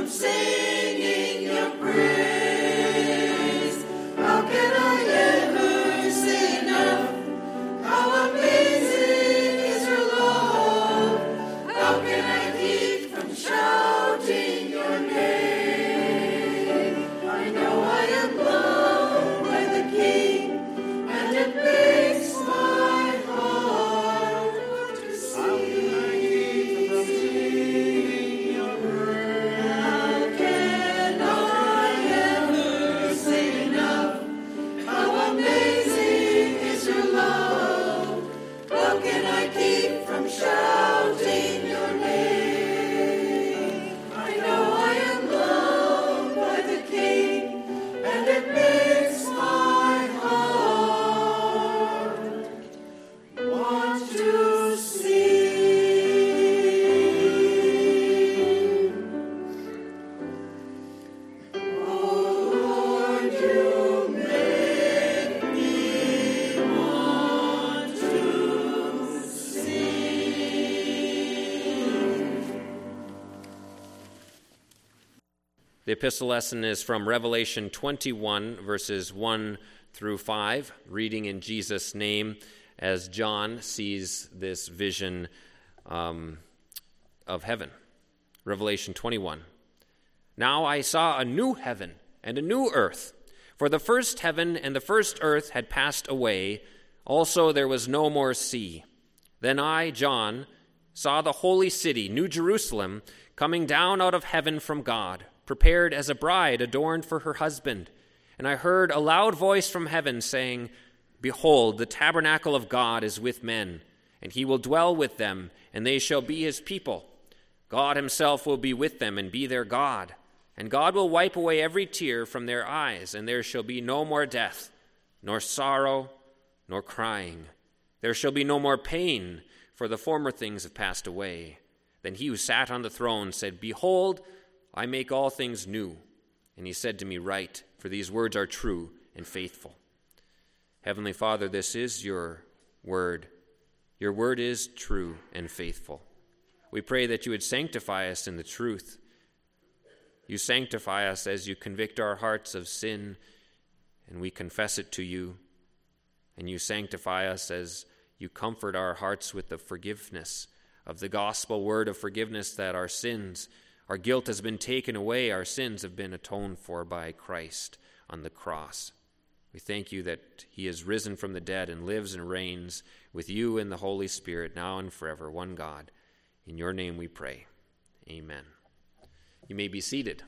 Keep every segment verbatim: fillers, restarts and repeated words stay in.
singing your praise. How can I ever say enough? How amazing is your love. How can I keep from shouting your name? I know I am loved by the King, and it makes my heart to sing. Your praise. How can I ever say enough? How amazing is your love. How can I keep from shouting your name? I know I am loved by the King, and it makes my heart want to sing. Oh Lord, you make me want to sing. The epistle lesson is from Revelation twenty-one, verses one through five, reading in Jesus' name as John sees this vision um, of heaven. Revelation twenty-one. Now I saw a new heaven and a new earth, for the first heaven and the first earth had passed away. Also there was no more sea. Then I, John, saw the holy city, New Jerusalem, coming down out of heaven from God, prepared as a bride adorned for her husband. And I heard a loud voice from heaven saying, Behold, the tabernacle of God is with men, and he will dwell with them, and they shall be his people. God himself will be with them and be their God. And God will wipe away every tear from their eyes, and there shall be no more death, nor sorrow, nor crying. There shall be no more pain, for the former things have passed away. Then he who sat on the throne said, Behold, I make all things new. And he said to me, Write, for these words are true and faithful. Heavenly Father, this is your word. Your word is true and faithful. We pray that you would sanctify us in the truth. You sanctify us as you convict our hearts of sin, and we confess it to you. And you sanctify us as you comfort our hearts with the forgiveness of the gospel word of forgiveness, that our sins, our guilt has been taken away, our sins have been atoned for by Christ on the cross. We thank you that he is risen from the dead and lives and reigns with you in the Holy Spirit, now and forever, one God. In your name we pray. Amen. You may be seated.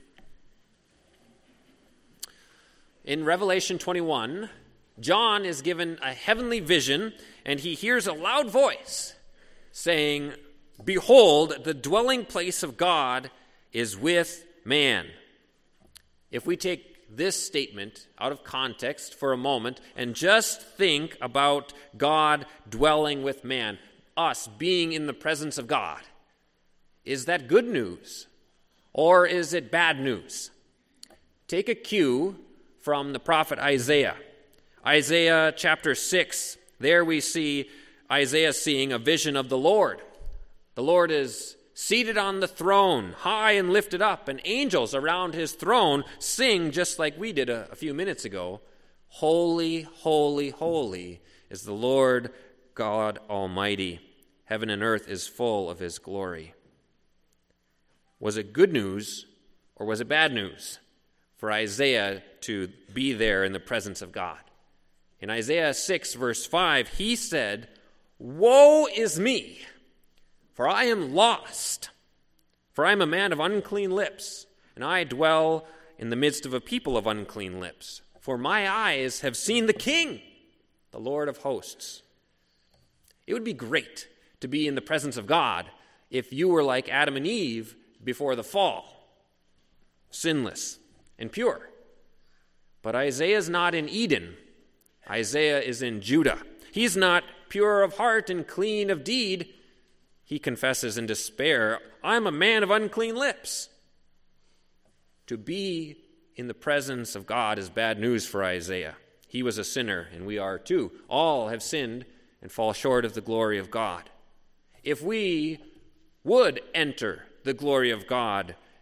In Revelation twenty-one, John is given a heavenly vision, and he hears a loud voice saying, Behold, the dwelling place of God is with man. If we take this statement out of context for a moment and just think about God dwelling with man, us being in the presence of God, is that good news or is it bad news? Take a cue from the prophet Isaiah. Isaiah chapter six, there we see Isaiah seeing a vision of the Lord. The Lord is seated on the throne, high and lifted up, and angels around his throne sing just like we did a, a few minutes ago. Holy, holy, holy is the Lord God Almighty. Heaven and earth is full of his glory. Was it good news or was it bad news for Isaiah to be there in the presence of God? In Isaiah six, verse five, he said, Woe is me! For I am lost, for I am a man of unclean lips, and I dwell in the midst of a people of unclean lips. For my eyes have seen the King, the Lord of hosts. It would be great to be in the presence of God if you were like Adam and Eve before the fall, sinless and pure. But Isaiah is not in Eden. Isaiah is in Judah. He's not pure of heart and clean of deed. He confesses in despair, I'm a man of unclean lips. To be in the presence of God is bad news for Isaiah. He was a sinner, and we are too. All have sinned and fall short of the glory of God. If we would enter the glory of God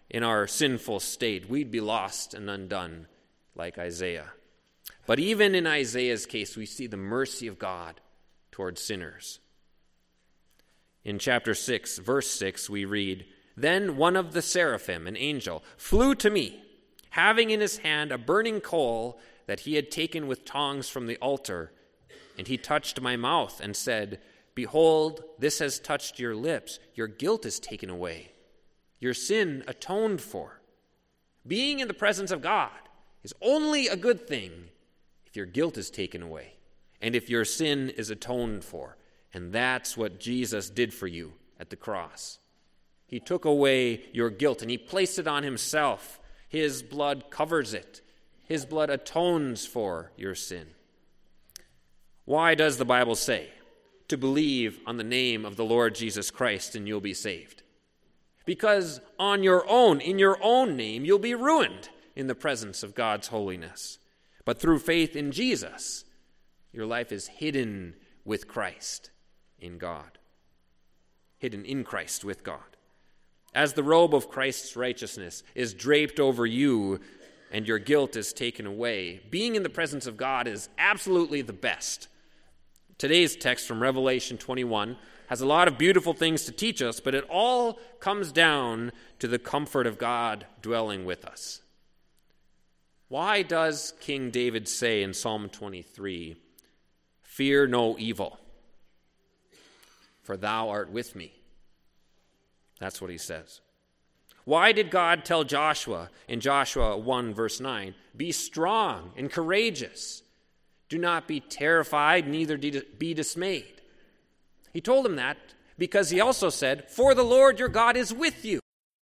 in our sinful state, we'd be lost and undone like Isaiah. But even in Isaiah's case, we see the mercy of God towards sinners. In chapter six, verse six, we read, "Then one of the seraphim, an angel, flew to me, having in his hand a burning coal that he had taken with tongs from the altar. And he touched my mouth and said, 'Behold, this has touched your lips. Your guilt is taken away, your sin atoned for.'" Being in the presence of God is only a good thing if your guilt is taken away and if your sin is atoned for. And that's what Jesus did for you at the cross. He took away your guilt and he placed it on himself. His blood covers it. His blood atones for your sin. Why does the Bible say to believe on the name of the Lord Jesus Christ and you'll be saved? Because on your own, in your own name, you'll be ruined in the presence of God's holiness. But through faith in Jesus, your life is hidden with Christ in God. Hidden in Christ with God. As the robe of Christ's righteousness is draped over you and your guilt is taken away, being in the presence of God is absolutely the best. Today's text from Revelation twenty-one has a lot of beautiful things to teach us, but it all comes down to the comfort of God dwelling with us. Why does King David say in Psalm twenty-three, "Fear no evil, for thou art with me"? That's what he says. Why did God tell Joshua in Joshua one, verse nine, "Be strong and courageous. Do not be terrified, neither be dismayed"? He told him that because he also said, "For the Lord your God is with you."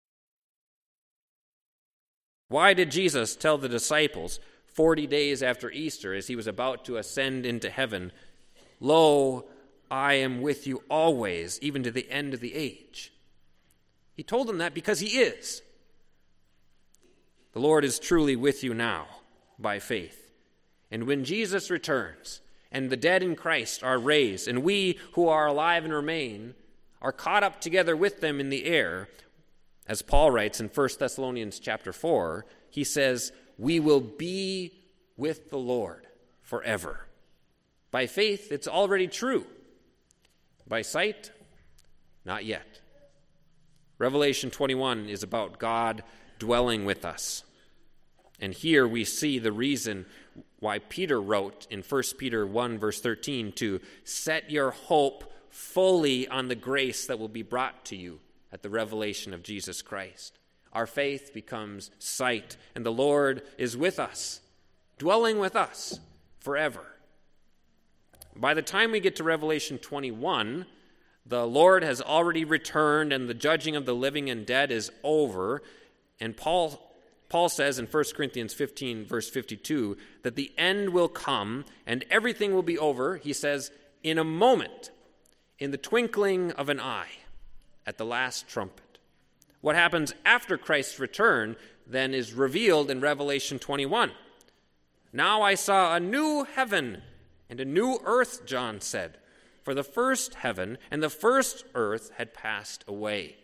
Why did Jesus tell the disciples forty days after Easter, as he was about to ascend into heaven, "Lo, I am with you always, even to the end of the age"? He told them that because he is. The Lord is truly with you now by faith. And when Jesus returns and the dead in Christ are raised, and we who are alive and remain are caught up together with them in the air, as Paul writes in First Thessalonians chapter four, he says, "We will be with the Lord forever." By faith, it's already true. By sight, not yet. Revelation twenty-one is about God dwelling with us. And here we see the reason why Peter wrote in First Peter one, verse thirteen, to set your hope fully on the grace that will be brought to you at the revelation of Jesus Christ. Our faith becomes sight, and the Lord is with us, dwelling with us forever. By the time we get to Revelation twenty-one, the Lord has already returned and the judging of the living and dead is over. And Paul, Paul says in First Corinthians fifteen, verse fifty-two, that the end will come and everything will be over, he says, in a moment, in the twinkling of an eye, at the last trumpet. What happens after Christ's return then is revealed in Revelation twenty-one. "Now I saw a new heaven and a new earth," John said, "for the first heaven and the first earth had passed away."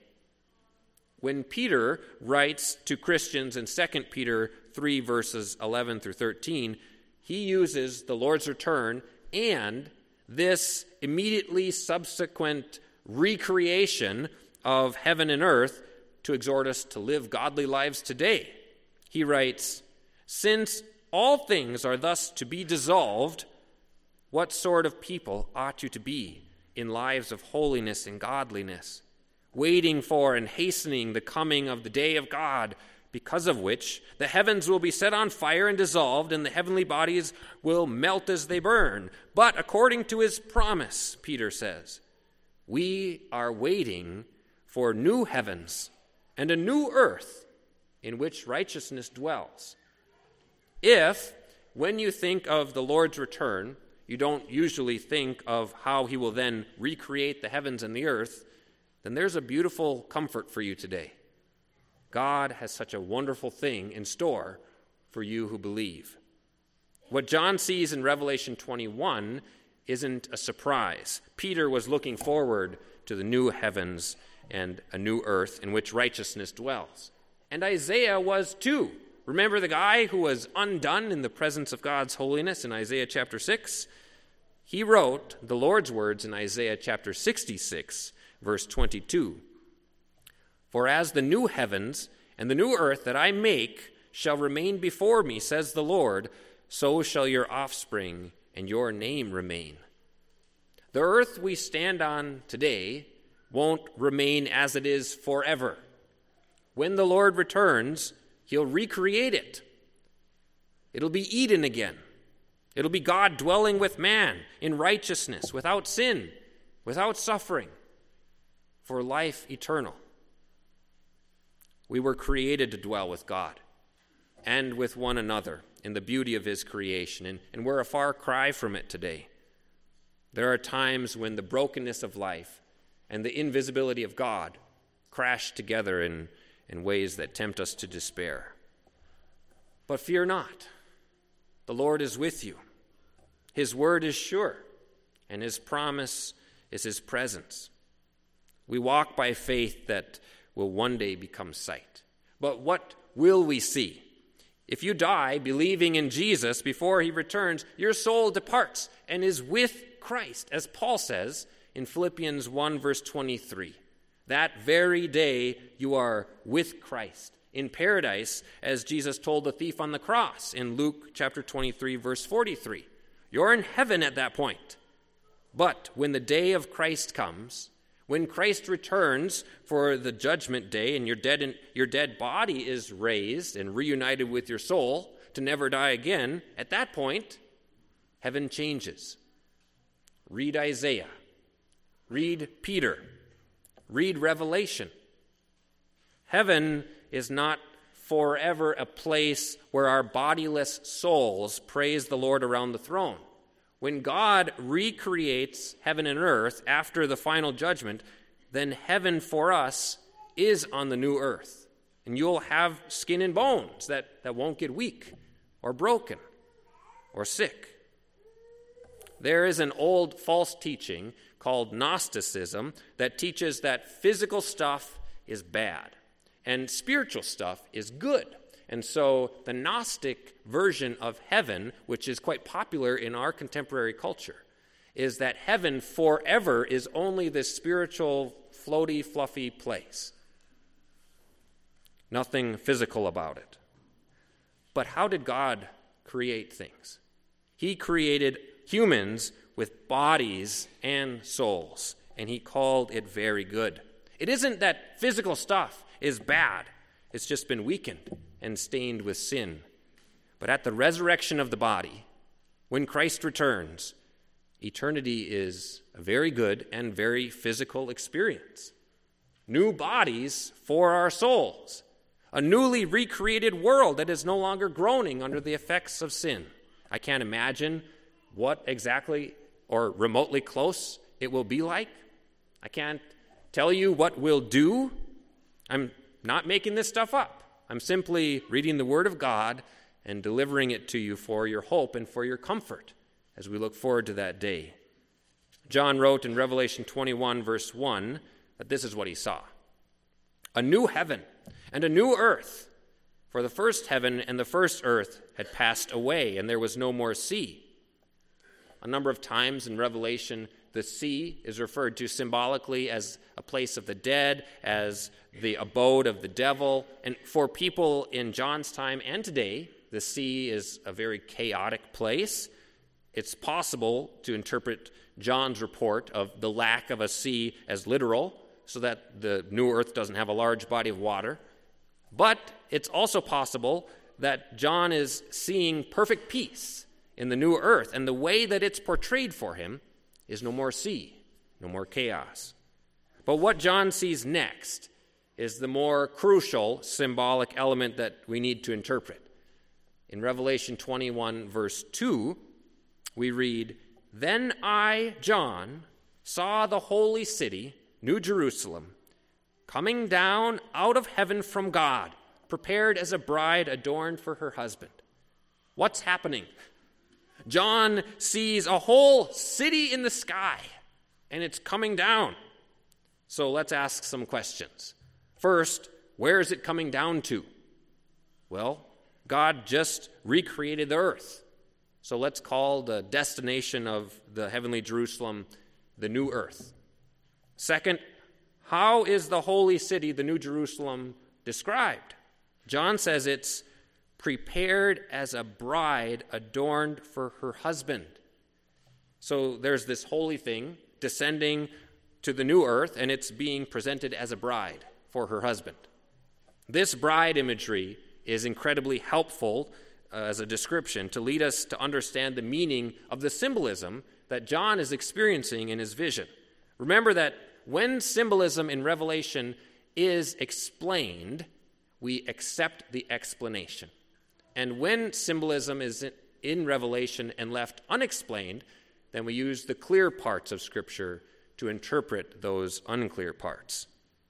When Peter writes to Christians in Second Peter three, verses eleven through thirteen, he uses the Lord's return and this immediately subsequent recreation of heaven and earth to exhort us to live godly lives today. He writes, "Since all things are thus to be dissolved, what sort of people ought you to be in lives of holiness and godliness, waiting for and hastening the coming of the day of God, because of which the heavens will be set on fire and dissolved, and the heavenly bodies will melt as they burn. But according to his promise," Peter says, "we are waiting for new heavens and a new earth in which righteousness dwells." If, when you think of the Lord's return, you don't usually think of how he will then recreate the heavens and the earth, then there's a beautiful comfort for you today. God has such a wonderful thing in store for you who believe. What John sees in Revelation twenty-one isn't a surprise. Peter was looking forward to the new heavens and a new earth in which righteousness dwells. and Isaiah was too. Remember the guy who was undone in the presence of God's holiness in Isaiah chapter six? He wrote the Lord's words in Isaiah chapter sixty-six, verse twenty-two. For as the new heavens and the new earth that I make shall remain before me, says the Lord, so shall your offspring and your name remain. The earth we stand on today won't remain as it is forever. When the Lord returns, he'll recreate it. It'll be Eden again. It'll be God dwelling with man in righteousness, without sin, without suffering, for life eternal. We were created to dwell with God and with one another in the beauty of his creation, and, and we're a far cry from it today. There are times when the brokenness of life and the invisibility of God crash together in, in ways that tempt us to despair. But fear not. The Lord is with you. His word is sure, and his promise is his presence. We walk by faith that will one day become sight. But what will we see? If you die believing in Jesus before he returns, your soul departs and is with Christ, as Paul says in Philippians one, verse twenty-three. That very day you are with Christ in paradise, as Jesus told the thief on the cross in Luke chapter twenty-three, verse forty-three. You're in heaven at that point. But when the day of Christ comes, when Christ returns for the judgment day and your dead, in, your dead body is raised and reunited with your soul to never die again, at that point, heaven changes. Read Isaiah. Read Peter. Read Revelation. Heaven is not forever a place where our bodiless souls praise the Lord around the throne. When God recreates heaven and earth after the final judgment, then heaven for us is on the new earth. And you'll have skin and bones that, that won't get weak or broken or sick. There is an old false teaching called Gnosticism that teaches that physical stuff is bad and spiritual stuff is good. And so the Gnostic version of heaven, which is quite popular in our contemporary culture, is that heaven forever is only this spiritual, floaty, fluffy place. Nothing physical about it. But how did God create things? He created humans with bodies and souls, and he called it very good. It isn't that physical stuff is bad. It's just been weakened and stained with sin. But at the resurrection of the body, when Christ returns, eternity is a very good and very physical experience. New bodies for our souls. A newly recreated world that is no longer groaning under the effects of sin. I can't imagine what exactly or remotely close it will be like. I can't tell you what we'll do. I'm not making this stuff up. I'm simply reading the Word of God and delivering it to you for your hope and for your comfort as we look forward to that day. John wrote in Revelation twenty-one, verse one, that this is what he saw. A new heaven and a new earth, for the first heaven and the first earth had passed away, and there was no more sea. A number of times in Revelation, the sea is referred to symbolically as a place of the dead, as the abode of the devil. And for people in John's time and today, the sea is a very chaotic place. It's possible to interpret John's report of the lack of a sea as literal, so that the new earth doesn't have a large body of water. But it's also possible that John is seeing perfect peace in the new earth, and the way that it's portrayed for him is no more sea, no more chaos. But what John sees next is the more crucial symbolic element that we need to interpret. In Revelation twenty-one, verse two, we read, "Then I, John, saw the holy city, New Jerusalem, coming down out of heaven from God, prepared as a bride adorned for her husband." What's happening? John sees a whole city in the sky, and it's coming down. So let's ask some questions. First, Where is it coming down to? Well, God just recreated the earth. So let's call the destination of the heavenly Jerusalem the new earth. Second, how is the holy city, the new Jerusalem, described? John says it's prepared as a bride adorned for her husband. So there's this holy thing descending to the new earth, and it's being presented as a bride for her husband. This bride imagery is incredibly helpful uh, as a description to lead us to understand the meaning of the symbolism that John is experiencing in his vision. Remember that when symbolism in Revelation is explained, we accept the explanation. And when symbolism is in Revelation and left unexplained, then we use the clear parts of Scripture to interpret those unclear parts.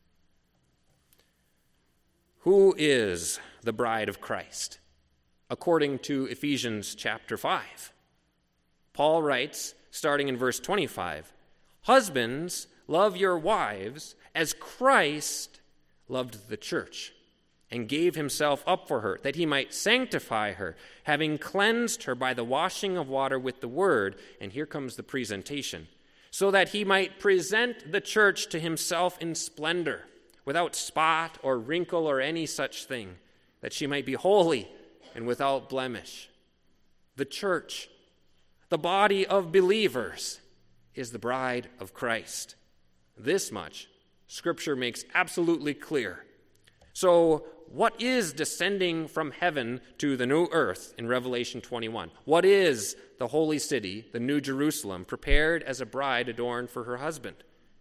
Who is the bride of Christ? According to Ephesians chapter five. Paul writes, starting in verse twenty-five, "Husbands, love your wives as Christ loved the church and gave himself up for her, that he might sanctify her, having cleansed her by the washing of water with the word," and here comes the presentation, "so that he might present the church to himself in splendor, without spot or wrinkle or any such thing, that she might be holy and without blemish." The church, the body of believers, is the bride of Christ. This much Scripture makes absolutely clear. So, what is descending from heaven to the new earth in Revelation twenty-one? What is the holy city, the new Jerusalem, prepared as a bride adorned for her husband?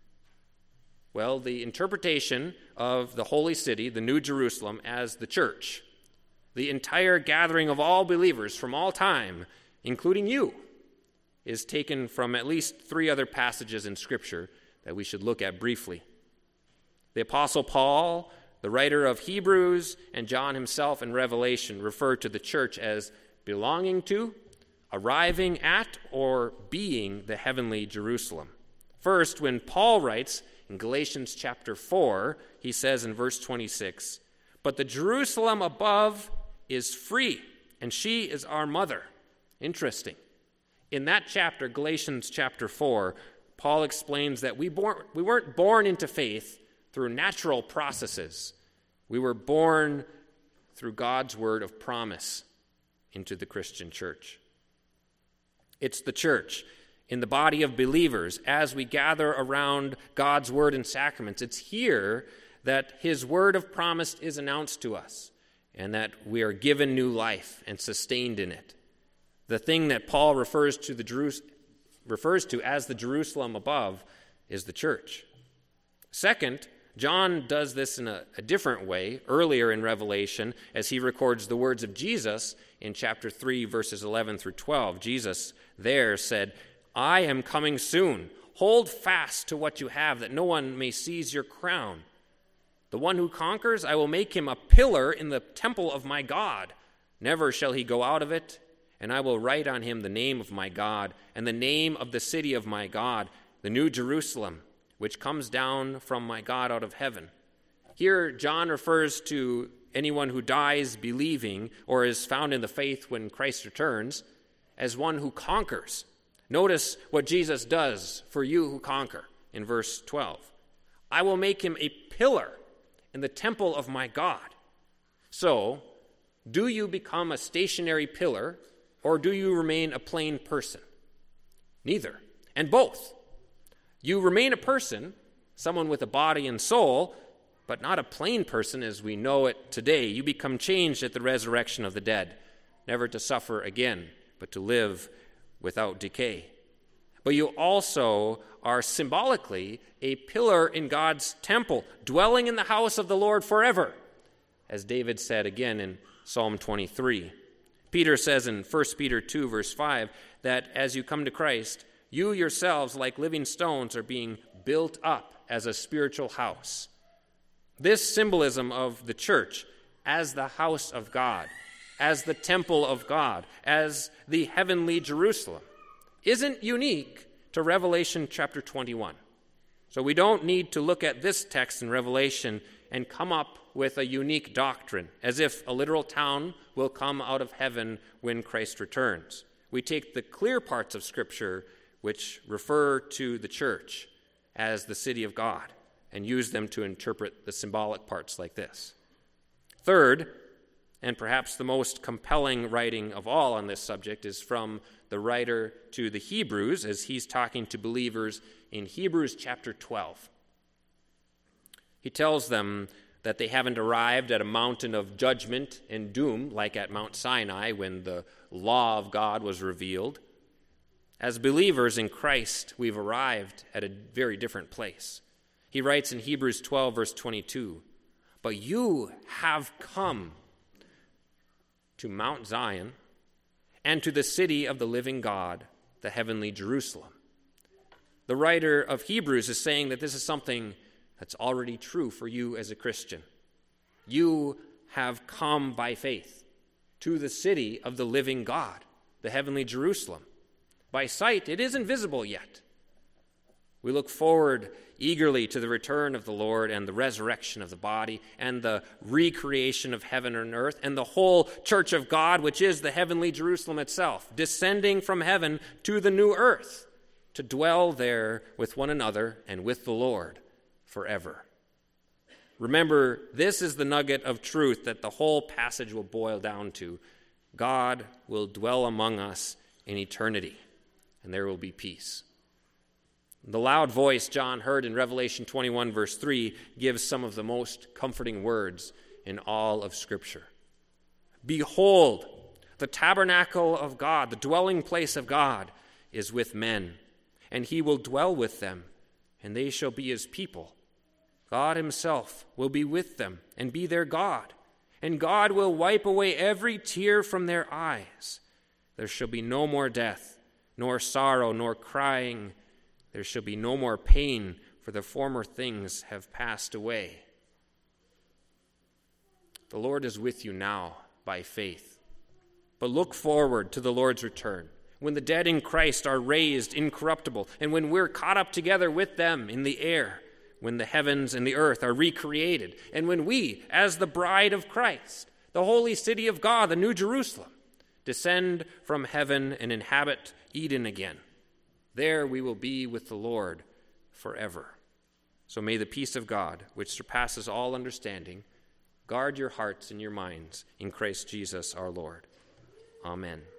Well, the interpretation of the holy city, the new Jerusalem, as the church, the entire gathering of all believers from all time, including you, is taken from at least three other passages in Scripture that we should look at briefly. The Apostle Paul, the writer of Hebrews, and John himself in Revelation refer to the church as belonging to, arriving at, or being the heavenly Jerusalem. First, when Paul writes in Galatians chapter four, he says in verse twenty-six, "But the Jerusalem above is free, and she is our mother." Interesting. In that chapter, Galatians chapter four, Paul explains that we, born, we weren't born into faith through natural processes. We were born through God's word of promise into the Christian church. It's the church, in the body of believers, as we gather around God's word and sacraments. It's here that his word of promise is announced to us, and that we are given new life and sustained in it. The thing that Paul refers to the Jerus- refers to as the Jerusalem above is the church. Second, John does this in a, a different way earlier in Revelation as he records the words of Jesus in chapter three, verses eleven through twelve. Jesus there said, "I am coming soon. Hold fast to what you have, that no one may seize your crown. The one who conquers, I will make him a pillar in the temple of my God. Never shall he go out of it. And I will write on him the name of my God and the name of the city of my God, the new Jerusalem, which comes down from my God out of heaven." Here, John refers to anyone who dies believing or is found in the faith when Christ returns as one who conquers. Notice what Jesus does for you who conquer in verse twelve. "I will make him a pillar in the temple of my God." So, do you become a stationary pillar, or do you remain a plain person? Neither, and both. You remain a person, someone with a body and soul, but not a plain person as we know it today. You become changed at the resurrection of the dead, never to suffer again, but to live without decay. But you also are symbolically a pillar in God's temple, dwelling in the house of the Lord forever, as David said again in Psalm twenty-three. Peter says in First Peter two, verse five, that as you come to Christ, you yourselves, like living stones, are being built up as a spiritual house. This symbolism of the church as the house of God, as the temple of God, as the heavenly Jerusalem, isn't unique to Revelation chapter twenty-one. So we don't need to look at this text in Revelation and come up with with a unique doctrine, as if a literal town will come out of heaven when Christ returns. We take the clear parts of Scripture which refer to the church as the city of God and use them to interpret the symbolic parts like this. Third, and perhaps the most compelling writing of all on this subject, is from the writer to the Hebrews, as he's talking to believers in Hebrews chapter twelve. He tells them that they haven't arrived at a mountain of judgment and doom like at Mount Sinai when the law of God was revealed. As believers in Christ, we've arrived at a very different place. He writes in Hebrews twelve, verse twenty-two, "But you have come to Mount Zion and to the city of the living God, the heavenly Jerusalem." The writer of Hebrews is saying that this is something that's already true for you as a Christian. You have come by faith to the city of the living God, the heavenly Jerusalem. By sight, it isn't visible yet. We look forward eagerly to the return of the Lord and the resurrection of the body and the recreation of heaven and earth and the whole church of God, which is the heavenly Jerusalem itself, descending from heaven to the new earth to dwell there with one another and with the Lord forever. Remember, this is the nugget of truth that the whole passage will boil down to. God will dwell among us in eternity, and there will be peace. The loud voice John heard in Revelation twenty-one, verse three, gives some of the most comforting words in all of Scripture. "Behold, the tabernacle of God, the dwelling place of God, is with men, and he will dwell with them, and they shall be his people. God himself will be with them and be their God, and God will wipe away every tear from their eyes. There shall be no more death, nor sorrow, nor crying. There shall be no more pain, for the former things have passed away." The Lord is with you now by faith. But look forward to the Lord's return, when the dead in Christ are raised incorruptible, and when we're caught up together with them in the air, when the heavens and the earth are recreated, and when we, as the bride of Christ, the holy city of God, the New Jerusalem, descend from heaven and inhabit Eden again. There we will be with the Lord forever. So may the peace of God, which surpasses all understanding, guard your hearts and your minds in Christ Jesus our Lord. Amen.